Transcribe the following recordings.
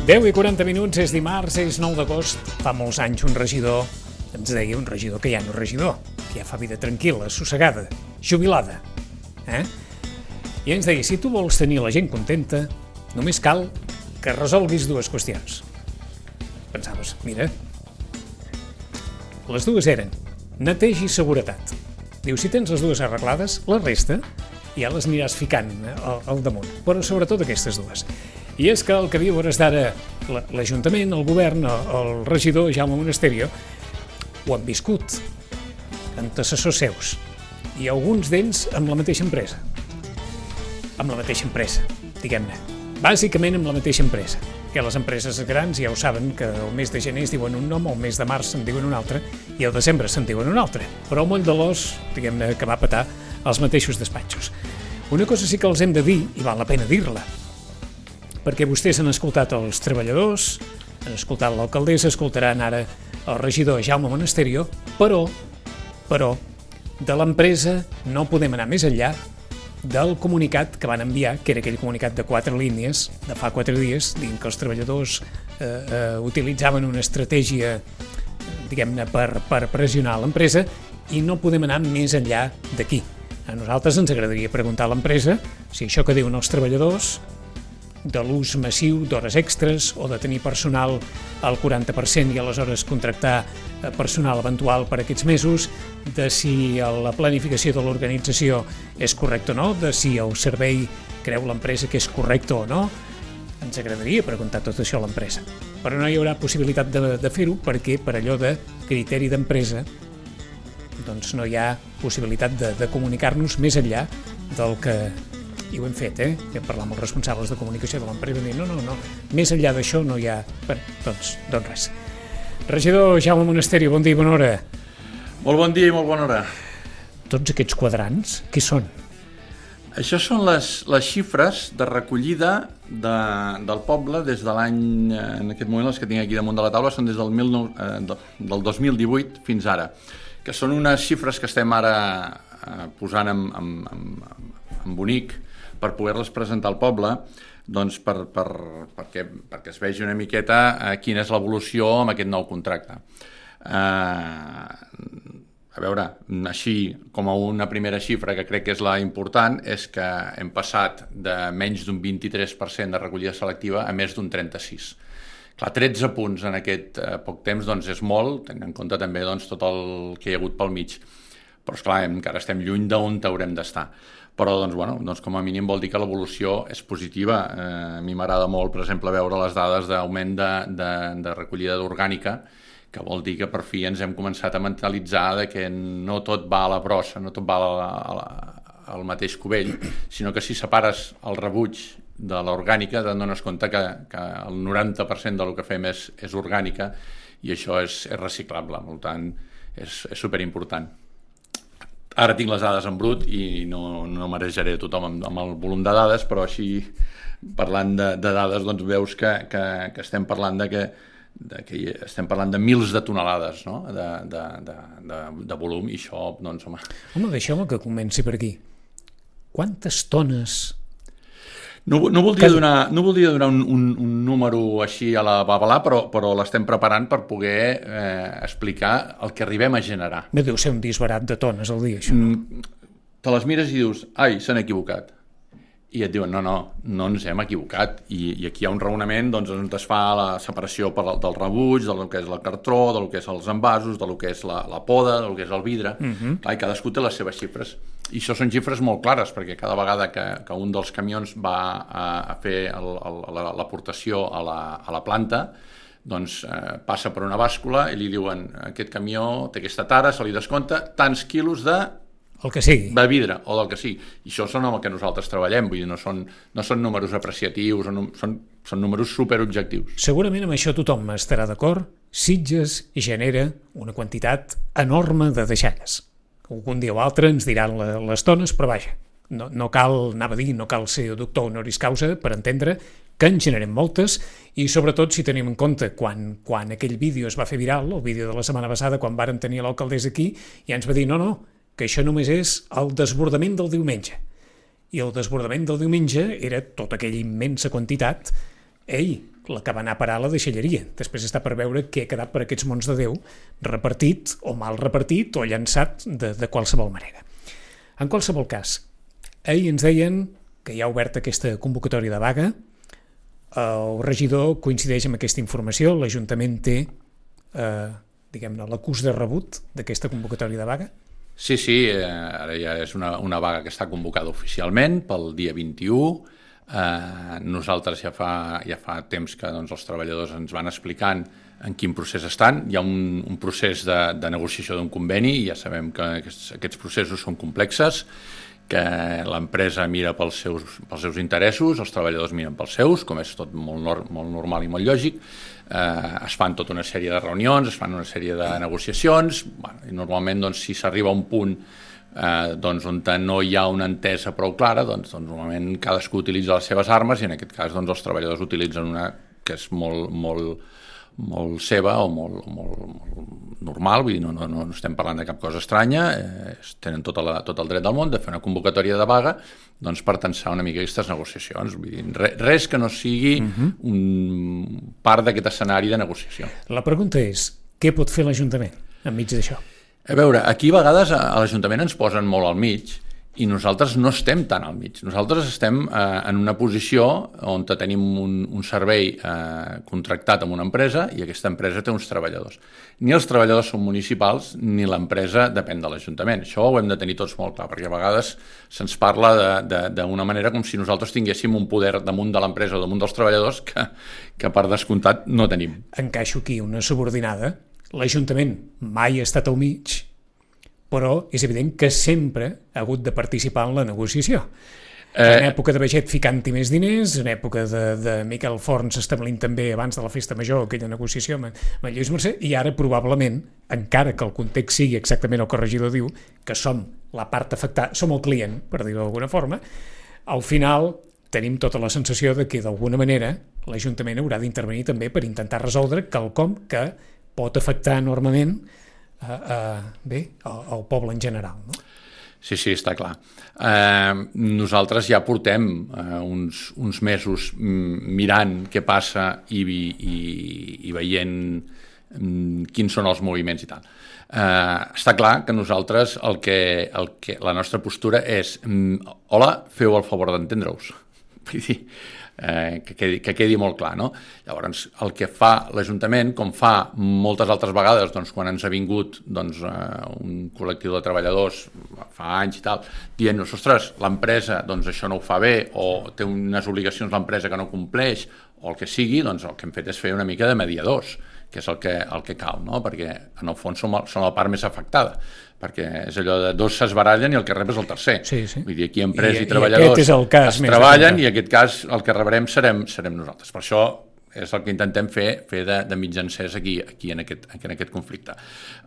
10:40, és dimarts, és 9 d'agost. Fa molts anys un regidor ens deia, un regidor que ja no és regidor, que ja fa vida tranquil·la, assossegada, jubilada. I ens deia, si tu vols tenir la gent contenta, només cal que resolguis dues qüestions. Pensaves, mira, les dues eren neteja i seguretat. Diu, si tens les dues arreglades, la resta ja les aniràs ficant al damunt, però sobretot aquestes dues. I és que el que viu hores d'ara l'Ajuntament, el govern, el regidor Jaume Monasterio, ho han viscut, antecessors seus, i alguns d'ells amb la mateixa empresa. Amb la mateixa empresa, diguem-ne. Bàsicament amb la mateixa empresa. Que les empreses grans ja ho saben que el mes de gener es diuen un nom, el mes de març se'n diuen un altre, i el desembre se'n diuen un altre. Però el moll de l'os, diguem-ne, que va petar els mateixos despatxos. Una cosa sí que els hem de dir, i val la pena dir-la, perquè vostès han escoltat els treballadors, han escoltat l'alcaldessa, escoltaran ara el regidor Jaume Monasterio, però de l'empresa no podem anar més enllà del comunicat que van enviar, que era aquell comunicat de 4 línies, de fa 4 dies, dient que els treballadors utilitzaven una estratègia, diguem-ne, per pressionar l'empresa, i no podem anar més enllà d'aquí. A nosaltres ens agradaria preguntar a l'empresa si això que diuen els treballadors, de l'ús massiu d'hores extres o de tenir personal al 40% i aleshores contractar personal eventual per aquests mesos, de si la planificació de l'organització és correcta o no, de si el servei creu l'empresa que és correcte o no. Ens agradaria preguntar tot això a l'empresa. Però no hi haurà possibilitat de fer-ho perquè per allò de criteri d'empresa doncs no hi ha possibilitat de comunicar-nos més enllà del que... I ho hem fet, Vam parlar amb els responsables de comunicació de l'empresa i dir, no, més enllà d'això no hi ha... Bé, doncs res. Regidor Jaume Monasterio, bon dia i bona hora. Molt bon dia i molt bona hora. Tots aquests quadrants, què són? Això són les xifres de recollida del poble des de l'any, en aquest moment les que tinc aquí damunt de la taula, són des del 2018 fins ara, que són unes xifres que estem ara posant en bonic, per poder-les presentar al poble, doncs perquè es vegi una miqueta quina és l'evolució amb aquest nou contracte. A veure, així com a una primera xifra que crec que és la important, és que hem passat de menys d'un 23% de recollida selectiva a més d'un 36%. Clar, 13 punts en aquest poc temps doncs és molt, tenint en compte també doncs, tot el que hi ha hagut pel mig. Però, esclar, encara estem lluny d'on haurem d'estar. Però, doncs, com a mínim vol dir que l'evolució és positiva. A mi m'agrada molt, per exemple, veure les dades d'augment de recollida orgànica, que vol dir que per fi ens hem començat a mentalitzar que no tot va a la brossa, no tot va al mateix cubell, sinó que si separes el rebuig de l'orgànica te'n dones compte que el 90% del que fem és orgànica i això és reciclable, per tant, és superimportant. Ara tinc les dades en brut i no marejaré tothom amb el volum de dades, però així, parlant de dades, doncs veus que estem parlant que estem parlant de mils de tonelades, no? de volum, i això, doncs, home... Home, deixeu-me que comenci per aquí. Quantes tones... No voldria donar un número així a la babalà, però l'estem preparant per poder explicar el que arribem a generar. No deu ser un disbarat de tones al dia, això. Te les mires i dius, ai, s'han equivocat. I et diuen, no ens hem equivocat. I aquí hi ha un raonament doncs, on es fa la separació del rebuig, del que és el cartró, del que és els envasos, del que és la poda, del que és el vidre. Clar, i cadascú té les seves xifres. I això són xifres molt clares, perquè cada vegada que un dels camions va a fer l'aportació a la planta, doncs passa per una bàscula i li diuen aquest camió té aquesta tara, se li descompta tants quilos el que sigui. De vidre o del que sigui. I això són amb el que nosaltres treballem, vull dir, no són números apreciatius, són números superobjectius. Segurament amb això tothom estarà d'acord. Sitges genera una quantitat enorme de deixalles. Un dia o altre ens diran les tones, però vaja, no cal, anava a dir, no cal ser doctor honoris causa per entendre que en generem moltes, i sobretot si tenim en compte quan aquell vídeo es va fer viral, el vídeo de la setmana passada, quan vàrem tenir l'alcaldessa aquí, ja ens va dir, no, que això només és el desbordament del diumenge. I el desbordament del diumenge era tota aquella immensa quantitat la que va anar a parar a la deixalleria. Després està per veure què ha quedat per aquests mons de Déu, repartit o mal repartit o llançat de qualsevol manera. En qualsevol cas, ahir ens deien que hi ha obert aquesta convocatòria de vaga. El regidor coincideix amb aquesta informació, l'Ajuntament té diguem-ne, l'acús de rebut d'aquesta convocatòria de vaga? Sí, ara ja és una vaga que està convocada oficialment pel dia 21. Nosaltres ja fa temps que els treballadors ens van explicant en quin procés estan. Hi ha un procés de negociació d'un conveni i ja sabem que aquests processos són complexes, que l'empresa mira pels seus interessos, els treballadors miren pels seus, com és tot molt normal i molt lògic. Es fan tota una sèrie de reunions, es fan una sèrie de negociacions, i normalment si s'arriba a un punt on no hi ha una entesa prou clara, normalment cadascú utilitza les seves armes i en aquest cas els treballadors utilitzen una que és molt seva o molt normal, vull dir, no estem parlant de cap cosa estranya, tenen tot el dret del món de fer una convocatòria de vaga per tensar una mica aquestes negociacions. Vull dir, res que no sigui un part d'aquest escenari de negociació. La pregunta és, què pot fer l'Ajuntament enmig d'això? A veure, aquí a vegades a l'Ajuntament ens posen molt al mig i nosaltres no estem tan al mig. Nosaltres estem en una posició on tenim un servei contractat amb una empresa i aquesta empresa té uns treballadors. Ni els treballadors són municipals ni l'empresa depèn de l'Ajuntament. Això ho hem de tenir tots molt clar, perquè a vegades se'ns parla d'una manera com si nosaltres tinguéssim un poder damunt de l'empresa o damunt dels treballadors que per descomptat no tenim. Encaixo aquí una subordinada. L'Ajuntament mai ha estat al mig, però és evident que sempre ha hagut de participar en la negociació. En època de Baget ficant-hi més diners, en època de Miquel Forns establint també abans de la festa major aquella negociació amb Lluís Mercè, i ara probablement, encara que el context sigui exactament el que el regidor diu, que som la part afectada, som el client, per dir-ho d'alguna forma, al final tenim tota la sensació de que d'alguna manera l'Ajuntament haurà d'intervenir també per intentar resoldre quelcom que pot afectar enormement al poble en general, no? Sí, està clar. Nosaltres ja portem uns mesos mirant què passa i veient quins són els moviments i tal. Està clar que nosaltres la nostra postura és hola, feu el favor d'entendre-us. Vull dir, que quedi molt clar, no? Llavors, el que fa l'Ajuntament, com fa moltes altres vegades, quan ens ha vingut un col·lectiu de treballadors fa anys i tal, dient-nos, ostres, l'empresa això no ho fa bé, o té unes obligacions l'empresa que no compleix, o el que sigui, el que hem fet és fer una mica de mediadors, que és el que cal, no? Perquè en el fons som la part més afectada, perquè és allò de dos s'esbarallen i el que rep és el tercer. Sí. Vull dir, aquí empresa i treballadors es treballen i en aquest cas el que rebrem serem nosaltres. Per això és el que intentem fer de mitjancers aquí en aquest conflicte.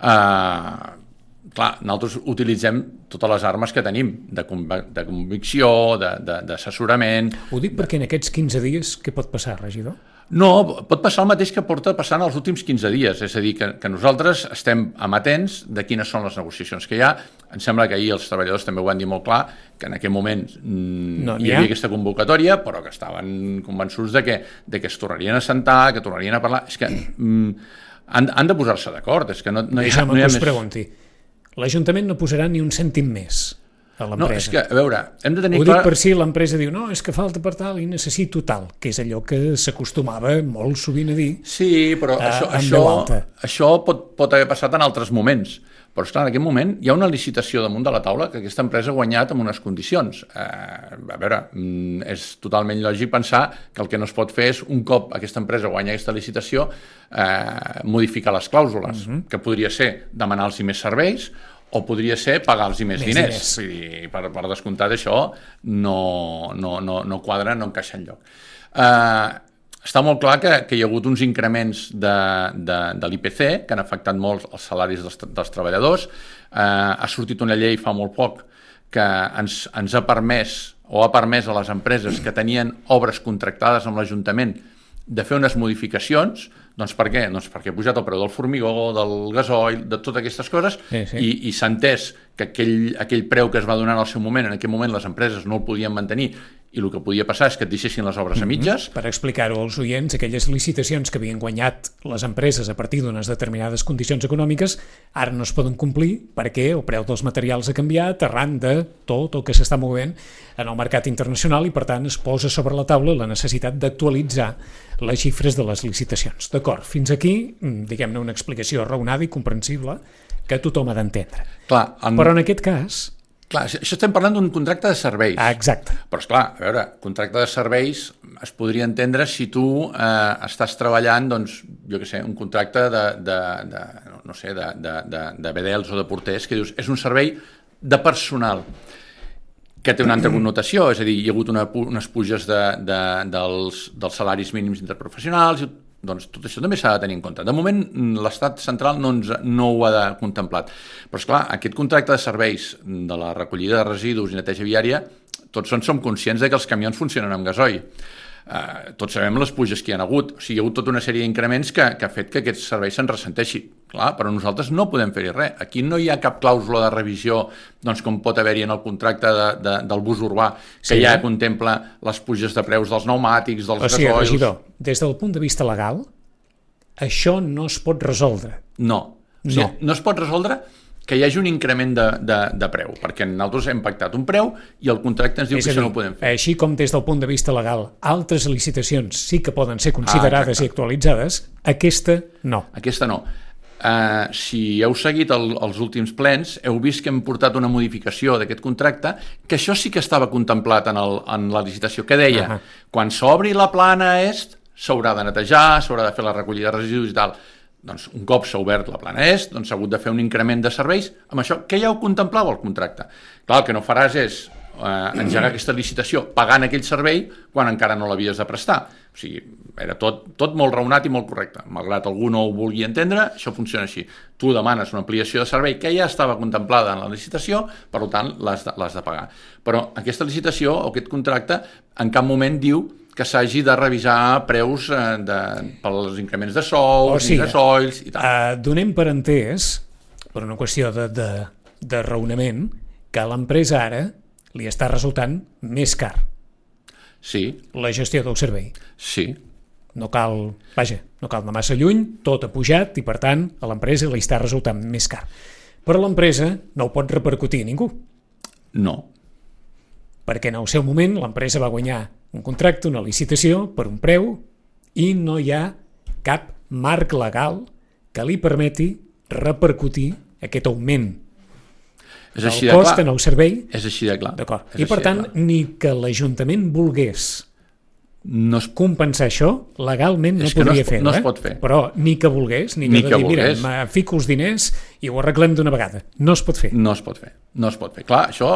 Clar, nosaltres utilitzem totes les armes que tenim, de convicció, d'assessorament... Ho dic perquè en aquests 15 dies què pot passar, regidor? No, pot passar el mateix que porta passant els últims 15 dies, és a dir, que nosaltres estem amatents de quines són les negociacions que hi ha. Em sembla que ahir els treballadors també ho van dir molt clar, que en aquell moment hi havia aquesta convocatòria, però que estaven convençuts de que es tornarien a sentar, que tornarien a parlar... És que han de posar-se d'acord, és que no hi ha més... Pregunti, l'Ajuntament no posarà ni un cèntim més a l'empresa. No, és que, a veure, hem de tenir clar... Ho dic per si l'empresa diu, no, és que falta per tal i necessito tal, que és allò que s'acostumava molt sovint a dir. Sí, però això pot haver passat en altres moments. Però, esclar, en aquest moment hi ha una licitació damunt de la taula que aquesta empresa ha guanyat amb unes condicions. A veure, és totalment lògic pensar que el que no es pot fer és, un cop aquesta empresa guanya aquesta licitació, modificar les clàusules, que podria ser demanar-los més serveis o podria ser pagar-los més diners. I per descomptat això no quadra, no encaixa enlloc. Està molt clar que hi ha hagut uns increments de l'IPC que han afectat molt els salaris dels treballadors. Ha sortit una llei fa molt poc que ens ha permès o ha permès a les empreses que tenien obres contractades amb l'Ajuntament de fer unes modificacions. Doncs per què? Doncs perquè ha pujat el preu del formigó, del gasoil, de totes aquestes coses, i s'ha entès que aquell preu que es va donar en el seu moment, en aquell moment les empreses no el podien mantenir i el que podia passar és que et deixessin les obres a mitges. Per explicar-ho als oients, aquelles licitacions que havien guanyat les empreses a partir d'unes determinades condicions econòmiques ara no es poden complir perquè el preu dels materials ha canviat arran de tot el que s'està movent en el mercat internacional i, per tant, es posa sobre la taula la necessitat d'actualitzar les xifres de les licitacions. D'acord, fins aquí, diguem-ne, una explicació raonada i comprensible que tothom ha d'entendre. Però en aquest cas... Clar, això estem parlant d'un contracte de serveis. Exacte. Però, esclar, a veure, contracte de serveis es podria entendre si tu estàs treballant, doncs, jo què sé, un contracte de bedels o de porters, que dius, és un servei de personal, que té una altra connotació, és a dir, hi ha hagut unes puges dels salaris mínims interprofessionals, doncs tot això també s'ha de tenir en compte. De moment, l'Estat central no ho ha contemplat. Però, esclar, aquest contracte de serveis de la recollida de residus i neteja viària, tots som conscients de que els camions funcionen amb gasoil. Tots sabem les puges que hi ha hagut. O sigui, hi ha hagut tota una sèrie d'increments que ha fet que aquest servei se'n ressenteixi. Clar, però nosaltres no podem fer-hi res. Aquí no hi ha cap clàusula de revisió, doncs, com pot haver-hi en el contracte del bus urbà, que ja contempla les puges de preus dels pneumàtics, dels gasoils... O sigui, regidor, des del punt de vista legal, això no es pot resoldre. No. O sigui, no es pot resoldre que hi hagi un increment de preu, perquè nosaltres hem pactat un preu i el contracte ens diu que això no ho podem fer. Així com des del punt de vista legal altres licitacions sí que poden ser considerades i actualitzades, aquesta no. Aquesta no. Si heu seguit els últims plens, heu vist que hem portat una modificació d'aquest contracte, que això sí que estava contemplat en la licitació, que deia, quan s'obri la plana est, s'haurà de netejar, s'haurà de fer la recollida de residus i tal. Doncs un cop s'ha obert la plana est, doncs s'ha hagut de fer un increment de serveis amb això, que ja ho contemplava el contracte. Clar, el que no faràs és engegar aquesta licitació pagant aquell servei quan encara no l'havies de prestar. O sigui, era tot molt raonat i molt correcte. Malgrat algú no ho vulgui entendre, això funciona així. Tu demanes una ampliació de servei que ja estava contemplada en la licitació, per tant, l'has de pagar. Però aquesta licitació o aquest contracte en cap moment diu que s'hagi de revisar preus pels increments de sous, i gasoils i tal. Donem per entès, per una qüestió de raonament, que a l'empresa ara li està resultant més car. Sí. La gestió del servei. Sí. No cal anar massa lluny, tot ha pujat i, per tant, a l'empresa li està resultant més car. Però l'empresa no ho pot repercutir a ningú. No. Perquè en el seu moment l'empresa va guanyar un contracte, una licitació per un preu i no hi ha cap marc legal que li permeti repercutir aquest augment del cost en el servei. És així de clar. D'acord. I per tant, ni que l'Ajuntament volgués compensar això, legalment no podria fer-ho. No es pot fer. Però ni que volgués, ni que dir, mira, fico els diners i ho arreglem d'una vegada. No es pot fer. No es pot fer. Clar, això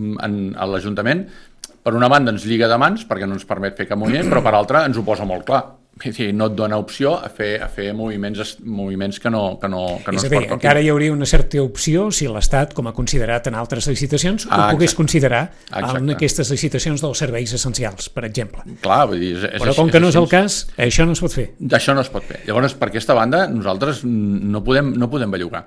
a l'Ajuntament, per una banda ens lliga de mans perquè no ens permet fer cap moviment, però per altra ens ho posa molt clar. No et dona opció a fer moviments que no ens porten. Encara hi hauria una certa opció si l'Estat, com ha considerat en altres licitacions, ho pogués considerar en aquestes licitacions dels serveis essencials, per exemple. Clar, vull dir, però com que no és el cas, això no es pot fer. Això no es pot fer. Llavors, per aquesta banda, nosaltres no podem bellugar.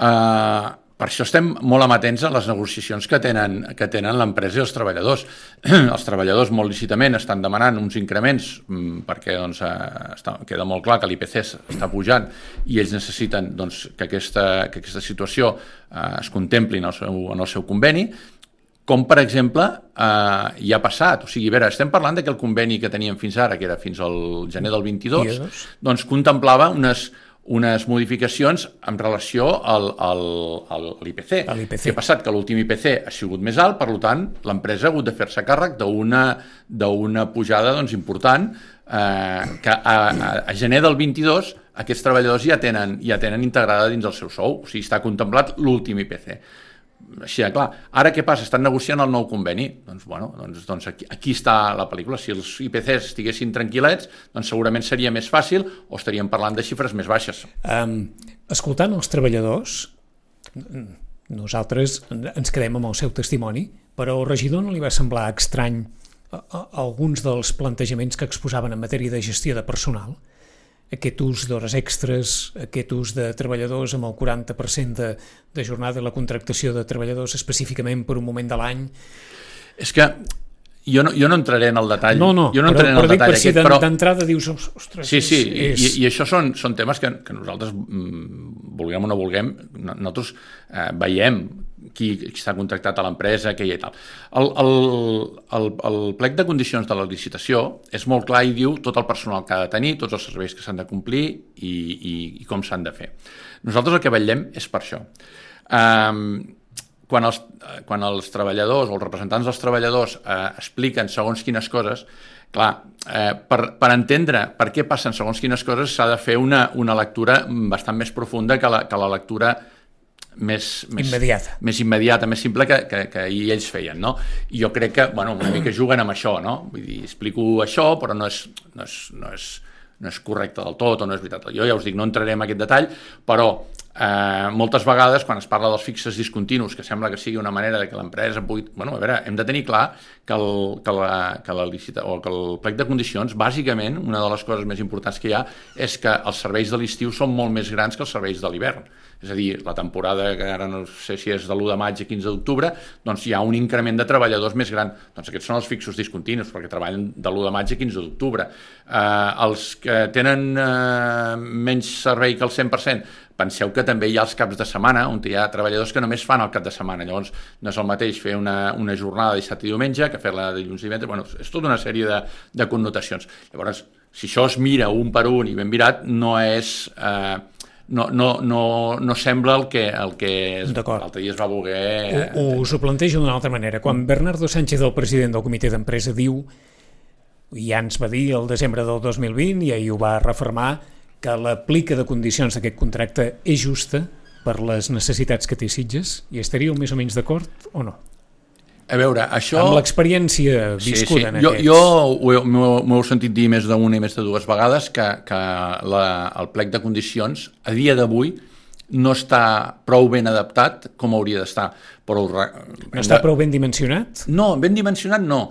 Per això estem molt amatents a les negociacions que tenen l'empresa i els treballadors. Els treballadors molt lícitament estan demanant uns increments perquè queda molt clar que l'IPC està pujant i ells necessiten que aquesta situació es contempli en el seu conveni, com per exemple ja ha passat. O sigui, a veure, estem parlant que el conveni que teníem fins ara, que era fins al gener del 22, doncs contemplava unes modificacions en relació a l'IPC. Què ha passat? Que l'últim IPC ha sigut més alt, per tant, l'empresa ha hagut de fer-se càrrec d'una pujada important que a gener del 22 aquests treballadors ja tenen integrada dins el seu sou, o sigui, està contemplat l'últim IPC. Així de clar. Ara què passa? Estan negociant el nou conveni. Doncs aquí està la pel·lícula. Si els IPCs estiguessin tranquil·lets, doncs segurament seria més fàcil o estaríem parlant de xifres més baixes. Escoltant els treballadors, nosaltres ens quedem amb el seu testimoni, però al regidor no li va semblar estrany alguns dels plantejaments que exposaven en matèria de gestió de personal? Aquest ús d'hores extres, aquest ús de treballadors amb el 40% de jornada i la contractació de treballadors específicament per un moment de l'any. És que Jo no entraré en el detall. No, jo no entraré en el dic detall per si aquest, però... d'entrada dius, ostres... Sí, i això són temes que nosaltres, vulguem o no vulguem, nosaltres veiem qui està contractat a l'empresa, què hi ha i tal. El plec de condicions de la licitació és molt clar i diu tot el personal que ha de tenir, tots els serveis que s'han de complir i com s'han de fer. Nosaltres el que vetllem és per això. Quan els treballadors o els representants dels treballadors expliquen segons quines coses, clar, per entendre per què passen segons quines coses s'ha de fer una lectura bastant més profunda que la lectura més immediata, més simple que ahir ells feien, no? I jo crec que, una mica juguen amb això, no? Vull dir, explico això, però no és correcte del tot o no és veritat. Jo ja us dic, no entraré en aquest detall, però moltes vegades quan es parla dels fixes discontinus, que sembla que sigui una manera de que l'empresa pugui... a veure, hem de tenir clar que el plec de condicions, bàsicament, una de les coses més importants que hi ha és que els serveis de l'estiu són molt més grans que els serveis de l'hivern. És a dir, la temporada, que ara no sé si és de l'1 de maig a 15 d'octubre, doncs hi ha un increment de treballadors més gran. Doncs aquests són els fixos discontinus, perquè treballen de l'1 de maig a 15 d'octubre. Els que tenen menys servei que el 100%, penseu que també hi ha els caps de setmana, on hi ha treballadors que només fan el cap de setmana. Llavors, no és el mateix fer una jornada dissabte i diumenge que fer-la dilluns i divendres. És tota una sèrie de connotacions. Llavors, si això es mira un per un i ben mirat, no és... No sembla el que l'altre dia es va voler... Us ho plantejo d'una altra manera. Quan Bernardo Sánchez, el president del comitè d'empresa, diu, ja ens va dir el desembre del 2020 i ahir ho va refermar, que l'aplica de condicions d'aquest contracte és justa per les necessitats que té Sitges, i estaríeu més o menys d'acord o no? A veure, això... Amb l'experiència viscuda en aquests... Jo m'ho he sentit dir més d'una i més de dues vegades que el plec de condicions a dia d'avui no està prou ben adaptat com hauria d'estar. Però no està prou ben dimensionat? No, ben dimensionat no.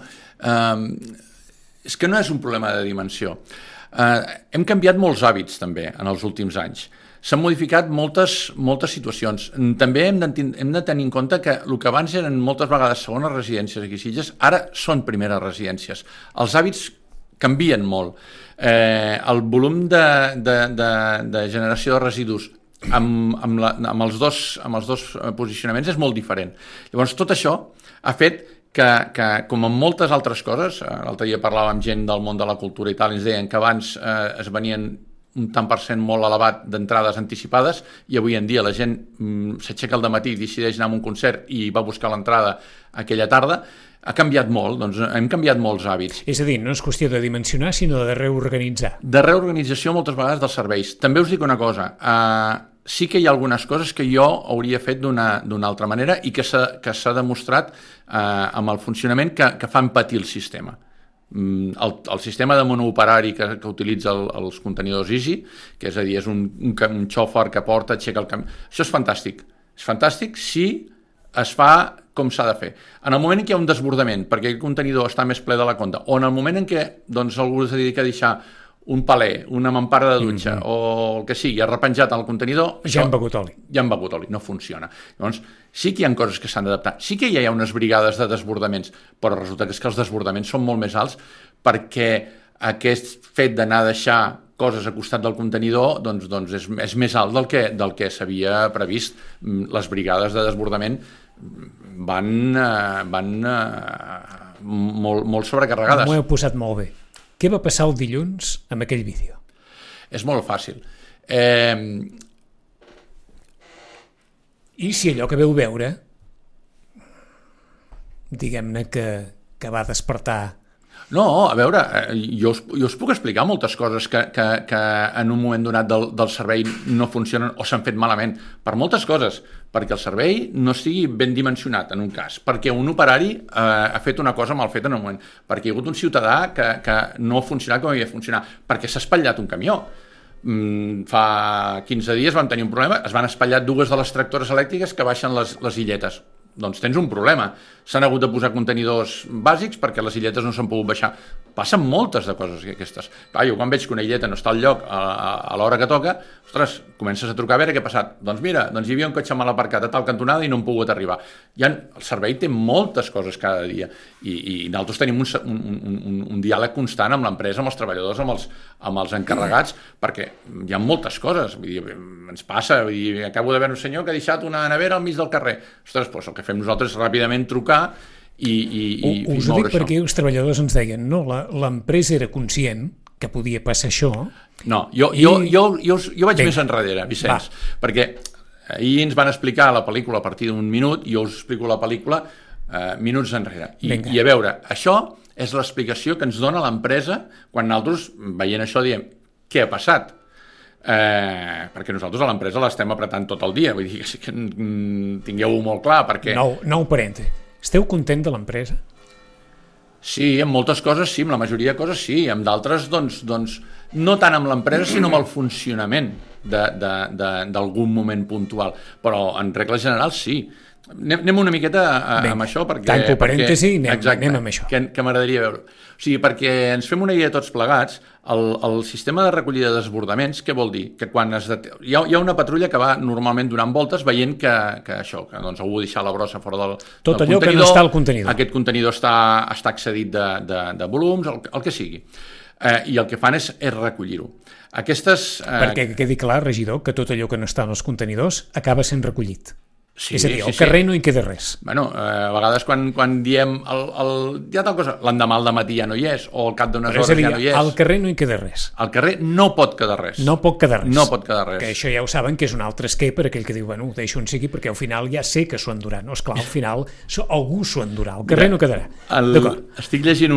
És que no és un problema de dimensió. Hem canviat molts hàbits també en els últims anys. S'han modificat moltes situacions. També hem de tenir en compte que el que abans eren moltes vegades segones residències aquí a Sitges, ara són primeres residències. Els hàbits canvien molt. El volum de generació de residus amb els dos posicionaments és molt diferent. Llavors, tot això ha fet que com en moltes altres coses, l'altre dia parlava amb gent del món de la cultura i tal, ens deien que abans es venien un tant per cent molt elevat d'entrades anticipades i avui en dia la gent s'aixeca al dematí, decideix anar a un concert i va buscar l'entrada aquella tarda. Ha canviat molt, doncs hem canviat molts hàbits. És a dir, no és qüestió de dimensionar, sinó de reorganitzar. De reorganització moltes vegades dels serveis. També us dic una cosa, sí que hi ha algunes coses que jo hauria fet d'una altra manera i que s'ha demostrat amb el funcionament que fan patir el sistema. El sistema de monooperari que utilitza els contenidors Easy, que és a dir, és un xòfer que porta, aixeca el camió. Això és fantàstic. És fantàstic si es fa com s'ha de fer. En el moment en què hi ha un desbordament, perquè el contenidor està més ple de la compta, o en el moment en què algú es dedica a deixar un palé, una mampara de dutxa o el que sigui, arrepenjat al contenidor... Ja han begut oli. Ja han begut oli, no funciona. Llavors, sí que hi ha coses que s'han d'adaptar, sí que hi ha unes brigades de desbordaments, però resulta que els desbordaments són molt més alts perquè aquest fet d'anar a deixar coses a costat del contenidor doncs és més alt del que s'havia previst. Les brigades de desbordament van molt sobrecarregades. M'ho heu posat molt bé. Què va passar el dilluns amb aquell vídeo? És molt fàcil. I si allò que veu veure, diguem-ne que va despertar... No, a veure, jo us puc explicar moltes coses que en un moment donat del servei no funcionen o s'han fet malament. Per moltes coses, perquè el servei no estigui ben dimensionat en un cas, perquè un operari ha fet una cosa mal feta en un moment, perquè hi ha hagut un ciutadà que no ha funcionat com havia de funcionar, perquè s'ha espatllat un camió. Fa 15 dies vam tenir un problema, es van espatllar dues de les tractores elèctriques que baixen les illetes. doncs tens un problema. S'han hagut de posar contenidors bàsics perquè les illetes no s'han pogut baixar. Passen moltes de coses aquestes. Clar, jo quan veig que una illeta no està al lloc a l'hora que toca, ostres, comences a trucar a veure què ha passat. Doncs mira, hi havia un cotxe mal aparcat a tal cantonada i no hem pogut arribar. El servei té moltes coses cada dia i nosaltres tenim un diàleg constant amb l'empresa, amb els treballadors, amb els encarregats, perquè hi ha moltes coses. Vull dir, ens passa, acabo de veure un senyor que ha deixat una nevera al mig del carrer. Ostres, doncs el que fem nosaltres és ràpidament trucar i us ho dic perquè els treballadors ens deien l'empresa era conscient que podia passar això. No, jo vaig més enrere, Vicenç, perquè ahir ens van explicar la pel·lícula a partir d'un minut i jo us explico la pel·lícula minuts enrere. I a veure, això és l'explicació que ens dona l'empresa quan nosaltres, veient això, diem què ha passat? Perquè nosaltres a l'empresa l'estem apretant tot el dia, vull dir que tingueu-ho molt clar, perquè... Nou parèntesi. Esteu content de l'empresa? Sí, amb moltes coses sí, amb la majoria de coses sí, amb d'altres doncs no tant amb l'empresa sinó amb el funcionament d'algun moment puntual, però en regla general sí. Anem una miqueta amb això perquè... Tanco parèntesi i anem amb això. Que m'agradaria veure. O sigui, perquè ens fem una idea tots plegats, el sistema de recollida de desbordaments, què vol dir? Que quan hi ha una patrulla que va normalment donant voltes veient que algú ha deixat la brossa fora del tot allò que no està al contenidor. Aquest contenidor està excedit de volums, el que sigui. I el que fan és recollir-ho. Perquè quedi clar, regidor, que tot allò que no està en els contenidors acaba sent recollit. Sí, és a dir, al carrer no hi queda res. Bueno, a vegades quan diem hi ha tal cosa, l'endemà al dematí ja no hi és, o al cap d'unes hores ja no hi és. Al carrer no hi queda res. Al carrer no pot quedar res. No pot quedar res. No pot quedar res. Que això ja ho saben, que és un altre escape per aquell que diu, bueno, deixo on sigui, perquè al final ja sé que s'ho endurà. No, esclar, al final algú s'ho endurà. Al carrer no quedarà. Estic llegint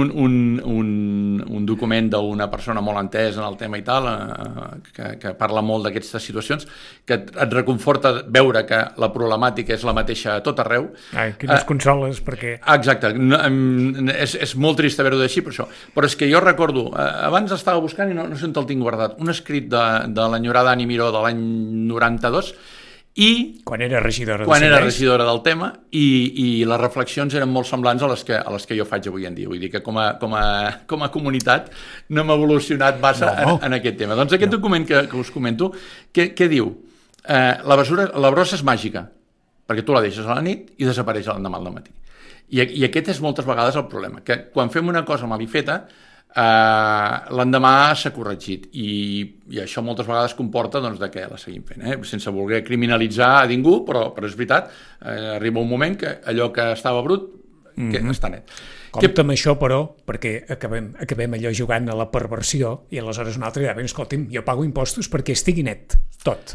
un document d'una persona molt entesa en el tema i tal, que parla molt d'aquestes situacions, que et reconforta veure que la problemàtica és la mateixa a tot arreu. Que no es consoles perquè... Exacte, és molt trist haver-ho d'així per això, però és que jo recordo, abans estava buscant i no sé on el tinc guardat, un escrit de l'enyorada Ani Miró de l'any 92 i... Quan era regidora del tema i les reflexions eren molt semblants a les que jo faig avui en dia. Vull dir que com a comunitat no hem evolucionat massa en aquest tema. Doncs aquest document que us comento, què diu? La brossa és màgica, perquè tu la deixes a la nit i desapareix l'endemà al matí. I aquest és moltes vegades el problema, que quan fem una cosa mal feta, l'endemà s'ha corregit i això moltes vegades comporta que la seguim fent, sense voler criminalitzar a ningú, però és veritat, arriba un moment que allò que estava brut que està net. Compte amb això, però, perquè acabem allò jugant a la perversió i aleshores un altre dirà, escolti'm, jo pago impostos perquè estigui net, tot.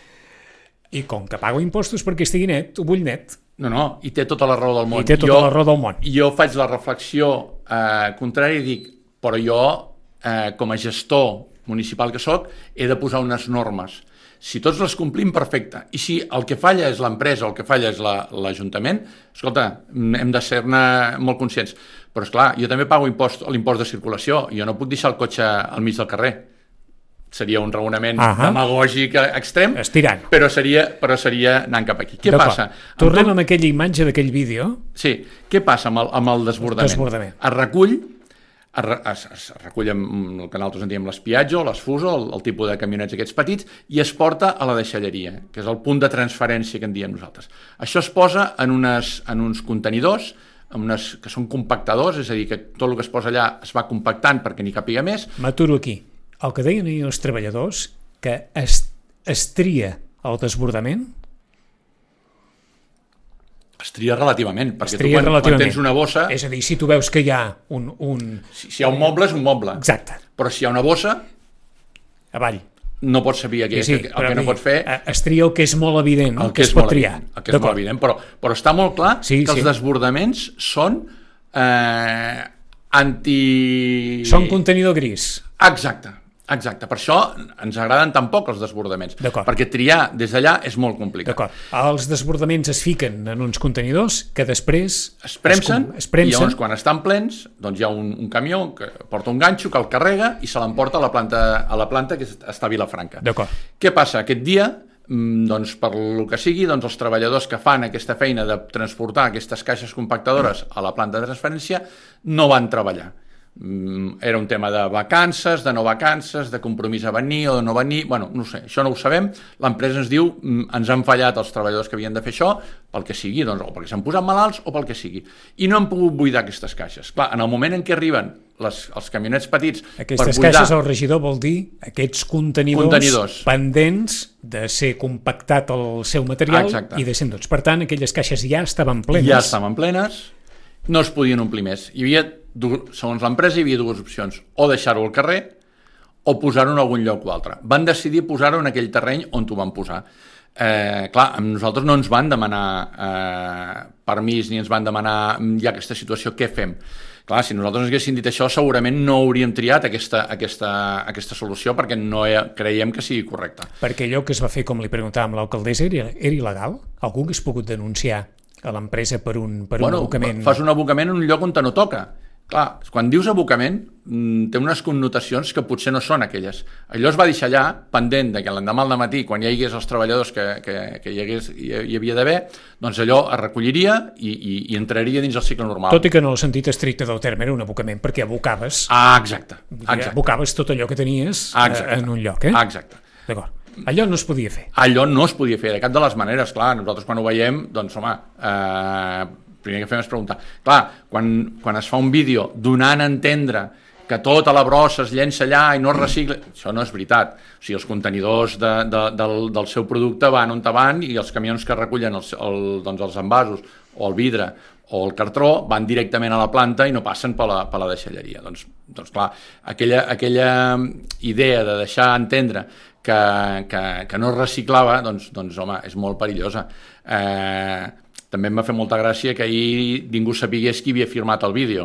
I com que pago impostos perquè estigui net, ho vull net. No, i té tota la raó del món. La raó del món. Jo faig la reflexió contrària i dic, però jo, com a gestor municipal que soc, he de posar unes normes. Si tots les complim, perfecte. I si el que falla és l'empresa o el que falla és l'Ajuntament, escolta, hem de ser-ne molt conscients. Però, esclar, jo també pago l'impost de circulació. Jo no puc deixar el cotxe al mig del carrer. Seria un raonament demagògic extrem, estirant. Però seria anant cap aquí. Què passa? Tornem amb aquella imatge d'aquell vídeo. Sí, què passa amb el desbordament? Es recull amb el que nosaltres en diem l'espiatge o l'esfuso, el tipus de camionets aquests petits, i es porta a la deixalleria, que és el punt de transferència que en diem nosaltres. Això es posa en uns contenidors, que són compactadors, és a dir, que tot el que es posa allà es va compactant perquè n'hi càpiga més. M'aturo aquí. El que deien ahir els treballadors, que es tria el desbordament? Es tria relativament, perquè tu quan tens una bossa... És a dir, si tu veus que hi ha un... Si hi ha un moble, és un moble. Exacte. Però si hi ha una bossa... Avall. No pots saber el que no pots fer... Es tria el que és molt evident, el que es pot triar. El que és molt evident, però està molt clar que els desbordaments són Són contenidor gris. Exacte, per això ens agraden tan poc els desbordaments, perquè triar des d'allà és molt complicat. D'acord, els desbordaments es fiquen en uns contenidors que després es premsen. I llavors quan estan plens doncs hi ha un camió que porta un ganxo que el carrega i se l'emporta a la planta que està a Vilafranca. D'acord. Què passa? Aquest dia doncs per lo que sigui, doncs els treballadors que fan aquesta feina de transportar aquestes caixes compactadores a la planta de transferència no van treballar. Era un tema de vacances, de no vacances, de compromís a venir o de no venir, bueno, no sé, això no ho sabem. L'empresa ens diu, ens han fallat els treballadors que havien de fer això, pel que sigui, doncs, o perquè s'han posat malalts o pel que sigui. I no han pogut buidar aquestes caixes. Clar, en el moment en què arriben els camionets petits aquestes per buidar... caixes, el regidor vol dir aquests contenidors pendents de ser compactat el seu material. Exacte. I de ser endots. Per tant, aquelles caixes ja estaven plenes. Ja estaven plenes, no es podien omplir més. Hi havia, segons l'empresa, hi havia dues opcions, o deixar-ho al carrer o posar-ho en algun lloc o altre. Van decidir posar-ho en aquell terreny on t'ho van posar. Clar, nosaltres no ens van demanar permís ni ens van demanar hi ha aquesta situació, què fem? Clar, si nosaltres ens haguéssim dit això, segurament no hauríem triat aquesta solució perquè no creiem que sigui correcta. Perquè allò que es va fer, com li preguntàvem a l'alcaldessa, era il·legal? Algú hagués pogut denunciar a l'empresa per un abocament? Fas un abocament en un lloc on te no toca. Clar, quan dius abocament, té unes connotacions que potser no són aquelles. Allò es va deixar allà, pendent de que l'endemà al matí, quan hi hagués els treballadors que hi havia d'haver, doncs allò es recolliria i entraria dins el cicle normal. Tot i que no el sentit estricte del terme era un abocament, perquè abocaves... Exacte. Abocaves tot allò que tenies en un lloc, Exacte. D'acord. Allò no es podia fer. Allò no es podia fer, de cap de les maneres, clar. Nosaltres quan ho veiem, doncs, home, primer que fem és preguntar. Clar, quan es fa un vídeo donant a entendre que tota la brossa es llença allà i no es recicla, això no és veritat. O sigui, els contenidors del seu producte van on van i els camions que recullen els envasos o el vidre o el cartró van directament a la planta i no passen per la deixalleria. Doncs clar, aquella idea de deixar entendre que no es reciclava, doncs home, és molt perillosa. També em va fer molta gràcia que ahir ningú sapigués qui havia firmat el vídeo.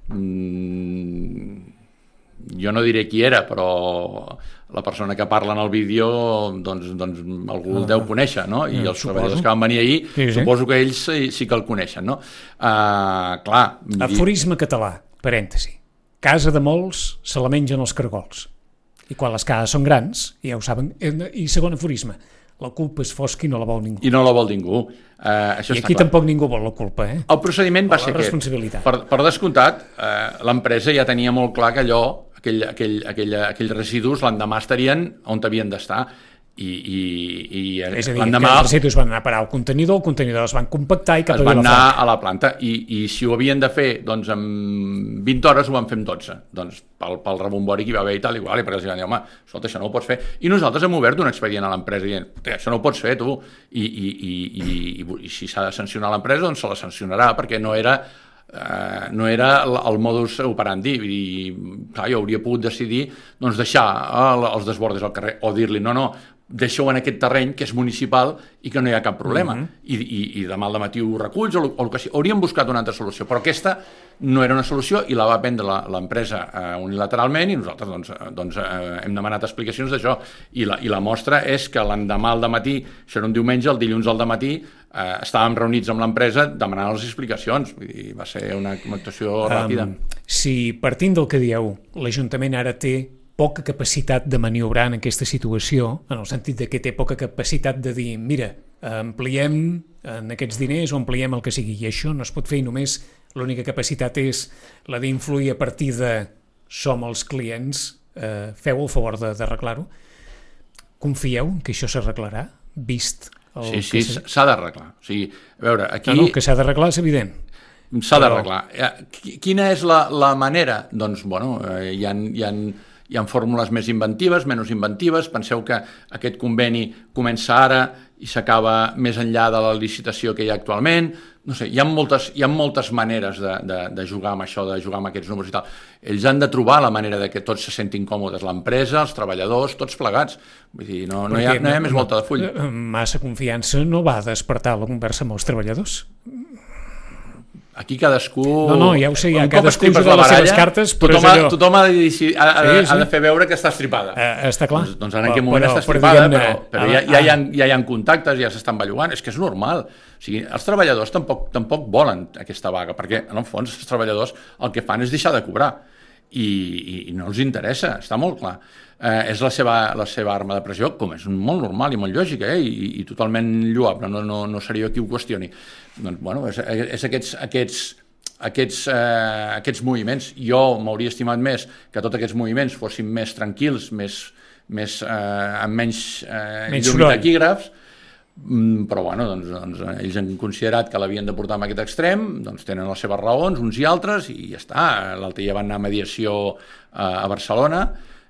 Jo no diré qui era, però la persona que parla en el vídeo doncs algú el deu conèixer, no? I els treballadors que van venir ahir, suposo que ells sí que el coneixen, no? Clar... Aforisme català, parèntesi. Casa de molts se la mengen els cargols. I quan les cases són grans, ja ho saben, i segon aforisme, la culpa és fosca i no la vol ningú. I no la vol ningú. I aquí tampoc ningú vol la culpa, eh? El procediment va ser aquest. Per descomptat, l'empresa ja tenia molt clar que allò, aquells residus l'endemà estarien on havien d'estar. És a dir, que els residus van anar a parar al contenidor, el contenidor es van compactar i cap es van anar a la planta i si ho havien de fer doncs en 20 hores ho van fer en 12 doncs pel rebombori que hi va haver i tal igual, perquè els van dir, home, escolta, això no ho pots fer i nosaltres hem obert un expedient a l'empresa dient, això no ho pots fer tu i si s'ha de sancionar l'empresa doncs se la sancionarà perquè no era el modus operandi i clar, jo hauria pogut decidir doncs deixar els desbordes al carrer o dir-li no, deixa-ho en aquest terreny que és municipal i que no hi ha cap problema i demà al matí ho reculls o el que sigui. Hauríem buscat una altra solució, però aquesta no era una solució i la va prendre l'empresa unilateralment i nosaltres doncs, hem demanat explicacions d'això i la mostra és que l'endemà al matí, això era un diumenge, el dilluns al matí estàvem reunits amb l'empresa demanant les explicacions, vull dir, va ser una actuació ràpida. Si partint del que dieu, l'Ajuntament ara té poca capacitat de maniobrar en aquesta situació, en el sentit de que té poca capacitat de dir, mira, ampliem en aquests diners o ampliem el que sigui, i això no es pot fer i només l'única capacitat és la d'influir a partir de som els clients, feu el favor d'arreglar-ho. Confieu que això s'arreglarà, vist el Sí, s'ha d'arreglar. O sigui, a veure, aquí... No, que s'ha d'arreglar és evident. S'ha d'arreglar. Quina és la manera? Doncs, bueno, hi ha fórmules més inventives, menys inventives. Penseu que aquest conveni comença ara i s'acaba més enllà de la licitació que hi ha actualment. No sé, hi ha moltes maneres de jugar amb això, de jugar amb aquests números i tal. Ells han de trobar la manera de que tots se sentin còmodes, l'empresa, els treballadors, tots plegats. Vull dir, no hi ha més volta de full. Massa confiança no va despertar la conversa amb els treballadors. Aquí cadascú... No, ja ho sé, ja cadascú juga les seves cartes, però és allò... Tothom ha de fer veure que està estripada. Està clar. Doncs en aquell moment està estripada, però ja hi ha contactes, ja s'estan bellugant, és que és normal. O sigui, els treballadors tampoc volen aquesta vaga, perquè en el fons els treballadors el que fan és deixar de cobrar. i no els interessa, està molt clar. És la seva arma de pressió, com és molt normal i molt lògica, i totalment lloable, no seria qui ho qüestioni. Doncs, bueno, és aquests moviments. Jo m'hauria estimat més que tots aquests moviments fossin més tranquils, amb menys llum i taquígrafs, però bueno, doncs ells han considerat que l'havien de portar a aquest extrem, doncs tenen les seves raons, uns i altres, i ja està. L'altre dia van anar a mediació a Barcelona.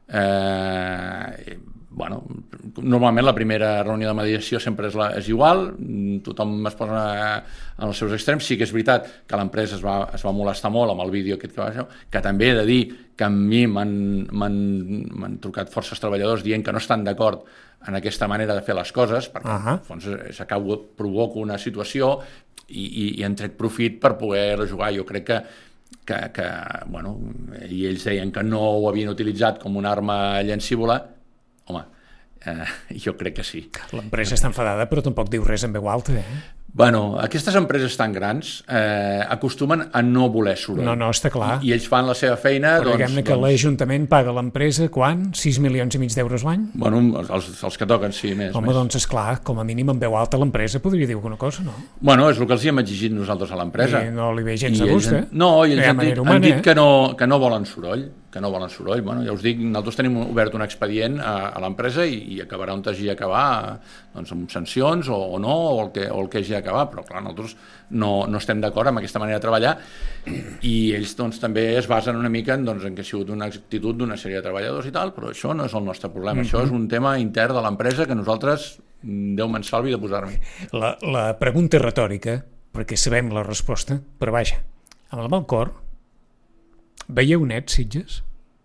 Bueno, normalment la primera reunió de mediació sempre és igual, tothom es posa en els seus extrems. Sí que és veritat que l'empresa es va molestar molt amb el vídeo aquest que també he de dir que a mi m'han trucat forces treballadors dient que no estan d'acord en aquesta manera de fer les coses, perquè en fons provoca una situació i han tret profit per poder jugar. Jo crec que bueno, i ells deien que no ho havien utilitzat com una arma llancívola. Home, jo crec que sí. L'empresa està enfadada, però tampoc diu res en veu alta, Bueno, aquestes empreses tan grans acostumen a no voler soroll. No, està clar. I ells fan la seva feina... Però diguem-ne que l'Ajuntament paga a l'empresa, quan? 6,5 milions d'euros l'any? Bueno, els que toquen, sí, més. Home, doncs esclar, com a mínim en veu alta l'empresa podria dir alguna cosa, no? Bueno, és el que els hi hem exigit nosaltres a l'empresa. I no li ve gens de gust, No, i ells han dit que no volen soroll. Bueno, ja us dic, nosaltres tenim obert un expedient a l'empresa i acabarà on hagi d'acabar, doncs amb sancions o no, o el que hagi d'acabar, però clar, nosaltres no estem d'acord amb aquesta manera de treballar, i ells doncs també es basen una mica en que ha sigut una actitud d'una sèrie de treballadors i tal, però això no és el nostre problema, això és un tema intern de l'empresa que nosaltres, Déu me'n salvi de posar-m'hi. La pregunta és retòrica, perquè sabem la resposta, però vaja, amb el mal cor, veieu net, Sitges?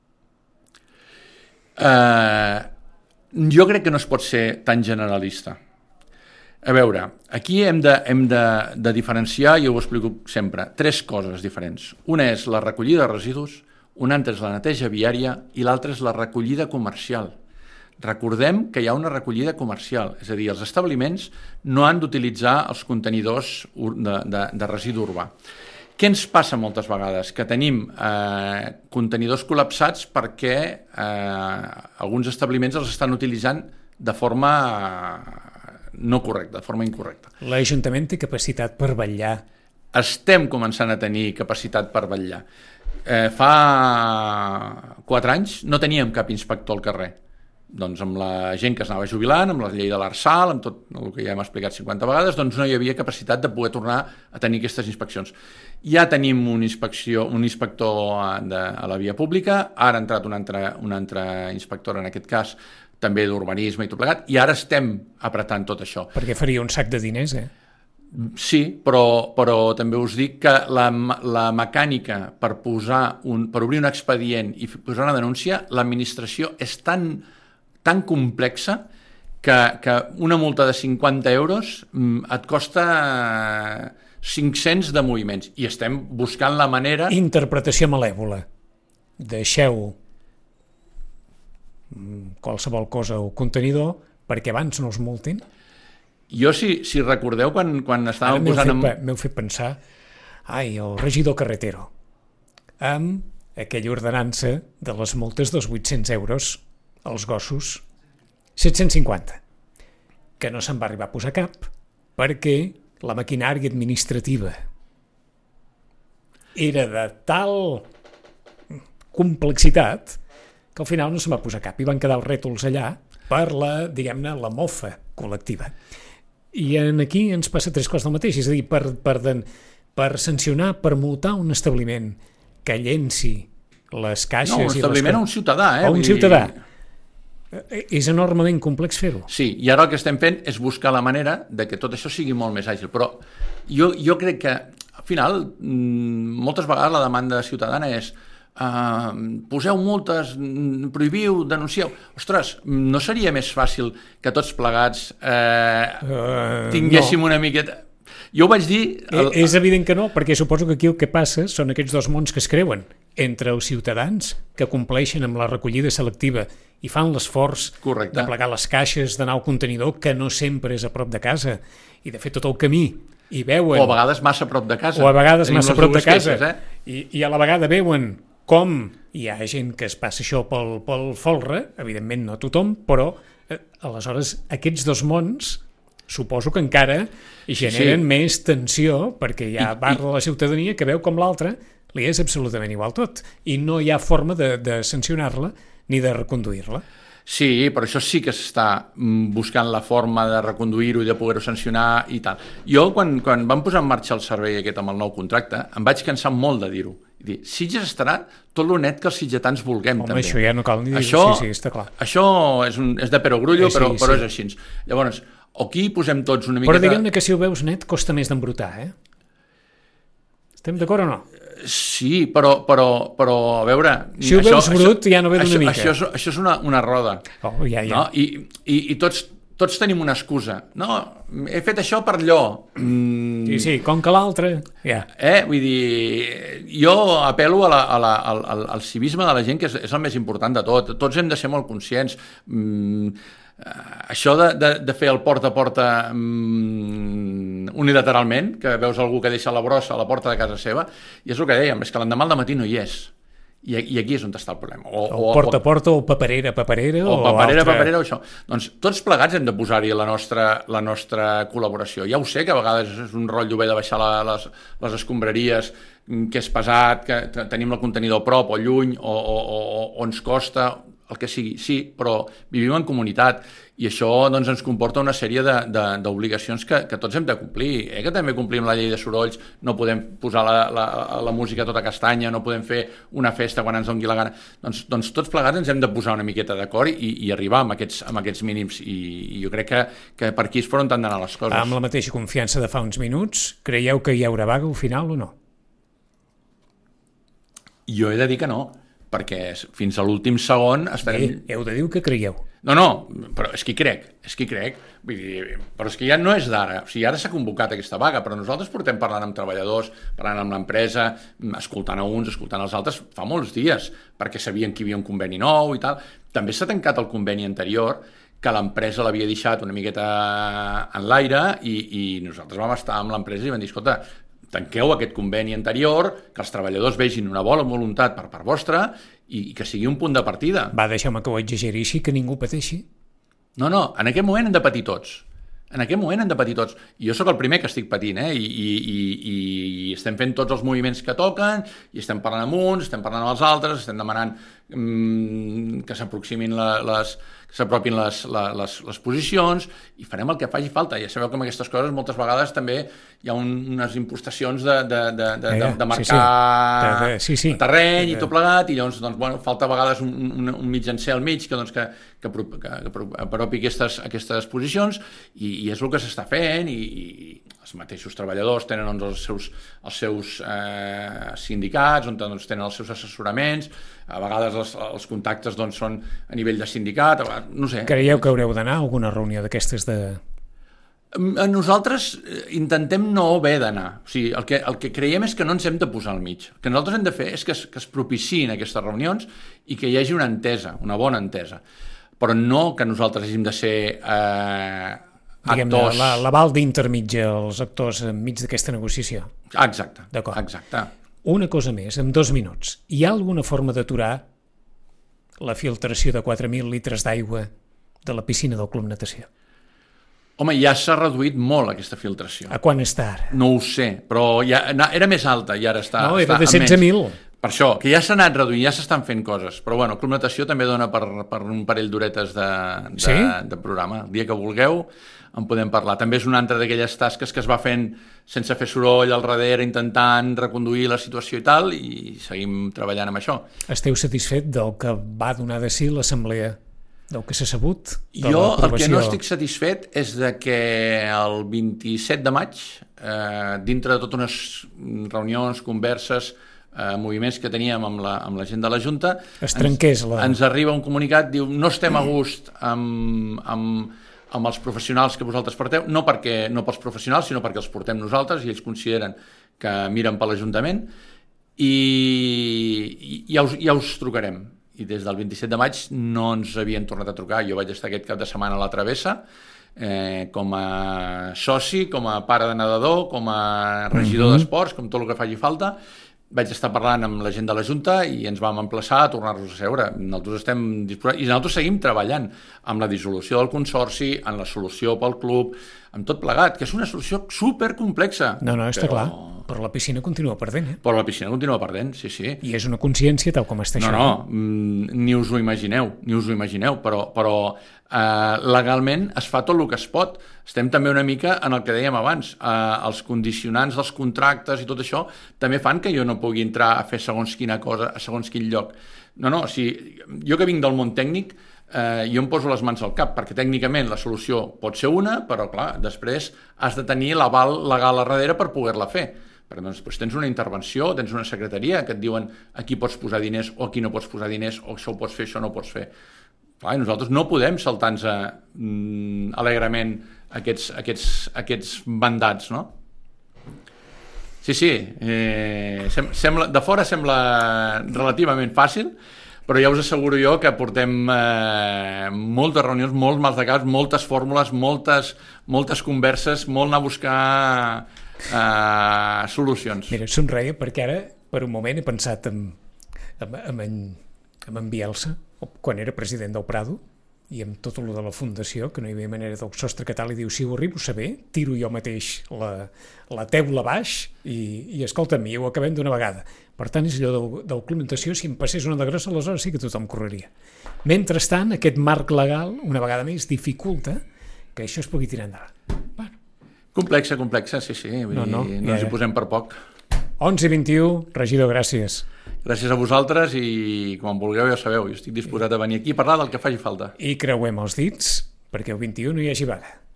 Jo crec que no es pot ser tan generalista. A veure, aquí hem de diferenciar, i ho explico sempre, 3 coses diferents. Una és la recollida de residus, una altra és la neteja viària i l'altra és la recollida comercial. Recordem que hi ha una recollida comercial, és a dir, els establiments no han d'utilitzar els contenidors de residu urbà. Què ens passa moltes vegades? Que tenim contenidors col·lapsats perquè alguns establiments els estan utilitzant de forma no correcta, de forma incorrecta. L'Ajuntament té capacitat per vetllar. Estem començant a tenir capacitat per vetllar. Fa 4 anys no teníem cap inspector al carrer. Doncs amb la gent que es anava jubilant, amb la llei de l'Arsal, amb tot el que ja hem explicat 50 vegades, doncs no hi havia capacitat de poder tornar a tenir aquestes inspeccions. Ja tenim un inspector a la via pública, ara ha entrat una altra inspectora, en aquest cas, també d'urbanisme i tot plegat, i ara estem apretant tot això. Perquè faria un sac de diners, Sí, però també us dic que la mecànica per obrir un expedient i posar una denúncia, l'administració és tan complexa que una multa de 50 euros et costa 500 de moviments, i estem buscant la manera... Interpretació malèvola. Deixeu qualsevol cosa o contenidor perquè abans no els multin. Jo, si recordeu, quan estàvem posant... M'heu fet pensar el regidor carretero amb aquella ordenança de les multes dels 800 euros als gossos, 750, que no se'n va arribar a posar cap perquè la maquinària administrativa era de tal complexitat que al final no se'n va posar cap i van quedar els rètols allà per diguem-ne, la mofa col·lectiva. I aquí ens passa 3 coses del mateix, és a dir, per sancionar, per multar un establiment que llenci les caixes... No, un establiment o un ciutadà, o un ciutadà. És enormement complex fer-ho. Sí, i ara el que estem fent és buscar la manera de que tot això sigui molt més àgil, però jo crec que al final moltes vegades la demanda ciutadana és poseu multes, prohibiu, denuncieu. Ostres, no seria més fàcil que tots plegats tinguéssim una miqueta... Jo ho vaig dir... És evident que no, perquè suposo que aquí el que passa són aquests 2 mons que es creuen entre els ciutadans que compleixen amb la recollida selectiva i fan l'esforç de plegar les caixes, d'anar al contenidor, que no sempre és a prop de casa, i de fer tot el camí, i veuen... O a vegades massa a prop de casa. O a vegades massa a prop de casa. I a la vegada veuen com hi ha gent que es passa això pel folre, evidentment no tothom, però aleshores aquests dos mons suposo que encara generen més tensió, perquè hi ha part de la ciutadania que veu com l'altre li és absolutament igual tot, i no hi ha forma de sancionar-la ni de reconduir-la. Sí, però això sí que s'està buscant la forma de reconduir-ho i de poder-ho sancionar i tal. Jo, quan vam posar en marxa el servei aquest amb el nou contracte, em vaig cansar molt de dir-ho. Dir, Sitges estarà tot lo net que els sitgetans vulguem. Home, també. això ja no cal ni dir-ho, sí, està clar. Això és de perogrullo, però és així. Llavors, aquí posem tots una miqueta... Però diguem-ne que si ho veus net costa més d'embrutar, Estem d'acord o no? Sí, però a veure... Si ho veus brut ja no ve d'una mica. Això és una roda. Oh, ja. No? I tots tenim una excusa. No, he fet això per allò. Sí, com que l'altre... Ja. Vull dir, jo apel·lo al civisme de la gent, que és el més important de tot. Tots hem de ser molt conscients. Això de fer el porta a porta unilateralment, que veus algú que deixa la brossa a la porta de casa seva, i és el que dèiem, és que l'endemà al matí no hi és. I aquí és on està el problema. O porta a porta, o paperera, o paperera, o això. Doncs tots plegats hem de posar-hi la nostra col·laboració. Ja ho sé que a vegades és un rotllo bé de baixar les escombraries, que és pesat, que tenim el contenidor a prop o lluny, o ens costa, el que sigui, sí, però vivim en comunitat i això doncs, ens comporta una sèrie d'obligacions que tots hem de complir. Que també complim la llei de sorolls, no podem posar la música tota castanya, no podem fer una festa quan ens doni la gana. Doncs tots plegats ens hem de posar una miqueta d'acord i arribar amb aquests mínims, i jo crec que per aquí és per on han d'anar les coses. Amb la mateixa confiança de fa uns minuts, creieu que hi haurà vaga al final o no? Jo he de dir que no, perquè fins a l'últim segon estarem... Heu de dir que creieu. No, però és que hi crec. Vull dir, però és que ja no és d'ara. O sigui, ara s'ha convocat aquesta vaga, però nosaltres portem parlant amb treballadors, parlant amb l'empresa, escoltant a uns, escoltant els altres, fa molts dies, perquè sabien que hi havia un conveni nou i tal. També s'ha tancat el conveni anterior, que l'empresa l'havia deixat una miqueta en l'aire, i nosaltres vam estar amb l'empresa i vam dir, escolta, tanqueu aquest conveni anterior, que els treballadors vegin una bona voluntat per part vostra i que sigui un punt de partida. Va, deixeu-me que ho exageri així, que ningú pateixi. No, en aquest moment hem de patir tots. I jo sóc el primer que estic patint, i estem fent tots els moviments que toquen, i estem parlant amb uns, estem parlant amb els altres, estem demanant que s'apropin les posicions, i farem el que faci falta. Ja sabeu que amb aquestes coses moltes vegades també hi ha unes impostacions de marcar terreny i tot plegat, i llavors falta a vegades un mitjancer al mig que apropi aquestes posicions, i és el que s'està fent, i els mateixos treballadors tenen els seus sindicats, on tenen els seus assessoraments, a vegades els contactes són a nivell de sindicat, no sé. Creieu que haureu d'anar a alguna reunió d'aquestes de... Nosaltres intentem no haver d'anar. O sigui, el que creiem és que no ens hem de posar al mig. El que nosaltres hem de fer és que es propiciïn aquestes reunions i que hi hagi una entesa, una bona entesa. Però no que nosaltres hàgim de ser actors... L'aval d'intermitja, els actors enmig d'aquesta negociació. Exacte. D'acord. Exacte. Una cosa més, en 2 minuts. Hi ha alguna forma d'aturar la filtració de 4.000 litres d'aigua de la piscina del Club Natació? Home, ja s'ha reduït molt aquesta filtració. A quan està ara? No ho sé, però era més alta i ara està... No, era de 16.000. Per això, que ja s'ha anat reduint, ja s'estan fent coses. Però bueno, el Club Natació també dona per un parell d'horetes de programa. El dia que vulgueu en podem parlar. També és una altra d'aquelles tasques que es va fent sense fer soroll al darrere, intentant reconduir la situació i tal, i seguim treballant amb això. Esteu satisfet del que va donar de si l'assemblea? Del que s'ha sabut? Jo el que no estic satisfet és de que el 27 de maig, dintre de totes unes reunions, converses, moviments que teníem amb la gent de la Junta, ens arriba un comunicat, diu, no estem a gust amb els professionals que vosaltres porteu, no pels professionals, sinó perquè els portem nosaltres i ells consideren que miren per l'Ajuntament, i ja us trucarem. I des del 27 de maig no ens havien tornat a trucar. Jo vaig estar aquest cap de setmana a la Travessa, com a soci, com a pare de nedador, com a regidor d'esports, com tot el que faci falta, vaig estar parlant amb la gent de la Junta i ens vam emplaçar a tornar-nos a seure. Nosaltres estem disposats, i nosaltres seguim treballant amb la dissolució del consorci, en la solució pel club, amb tot plegat, que és una solució supercomplexa. No, està clar, però la piscina continua perdent, Però la piscina continua perdent, sí. I és una consciència tal com està això. Ni us ho imagineu, però legalment es fa tot el que es pot. Estem també una mica en el que dèiem abans, els condicionants dels contractes i tot això també fan que jo no pugui entrar a fer segons quina cosa, a segons quin lloc. Jo que vinc del món tècnic, jo em poso les mans al cap, perquè tècnicament la solució pot ser una, però clar, després has de tenir l'aval legal a darrere per poder-la fer. Perquè després tens una intervenció, tens una secretaria que et diuen aquí pots posar diners o aquí no pots posar diners, o això ho pots fer, això no ho pots fer. Clar, nosaltres no podem saltar-nos alegrement aquests mandats, no? Sí. De fora sembla relativament fàcil, però ja us asseguro jo que portem moltes reunions, molts mals de caps, moltes fórmules, moltes converses, molt anar a buscar solucions. Mira, somreia perquè ara, per un moment, he pensat en Bielsa, quan era president del Prado, i amb tot el de la fundació, que no hi havia manera del sostre que tal, i diu, si ho arribo a saber, tiro jo mateix la teula baix i escolta'm, i ho acabem d'una vegada. Per tant, és allò del Club Natació, si em passés una de grossa, aleshores sí que tothom correria. Mentrestant, aquest marc legal, una vegada més, dificulta que això es pugui tirar endavant. Bueno. Complexa, sí. No ens hi posem per poc. 11:21, regidor, gràcies. Gràcies a vosaltres i quan vulgueu ja sabeu, jo estic disposat a venir aquí a parlar del que faci falta. I creuem els dits perquè el 21 no hi hagi vaga.